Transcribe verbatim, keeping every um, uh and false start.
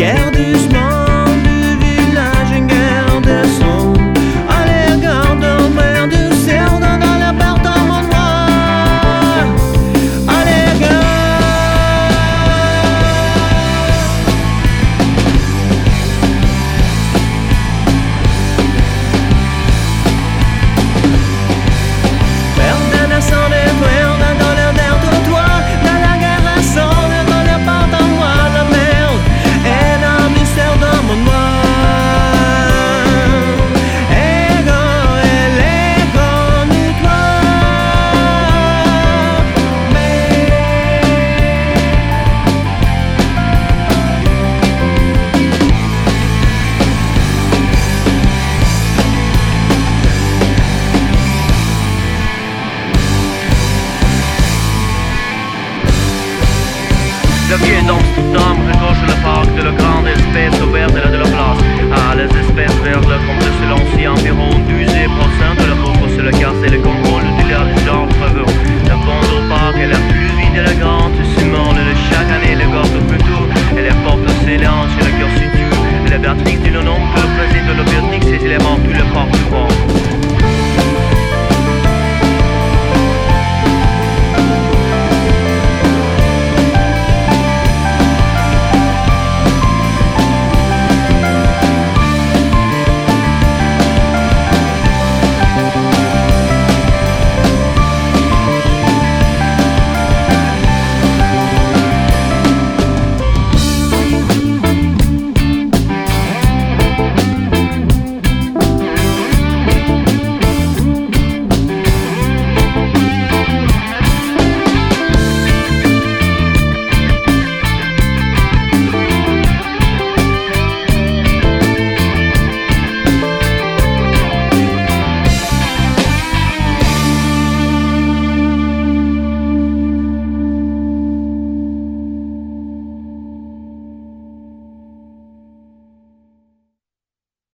Guerre doucement du village, une guerre de son. Allez, garde en mer du cerf dans l'appartement noir. Allez, garde. Perdant sans des frères dans le verre de toi. Dans la guerre à sang, dans l'appartement noir. La merde est dans du cerf dans mon noir. Ego, elle est comme toi. Le pied dans tout homme regorge le parc de la grande espèce ouverte et là de la place. Ah, les espèces vertes comme le silencieux, environ douze pour cent de la pauvre c'est le casse et le contrôle du genre travaux. Le fond au parc est la plus vide et la grande, Simon, le chaque année le gorge plutôt. Et les portes s'élancent et le cœur situe. Et la batterie du non-nom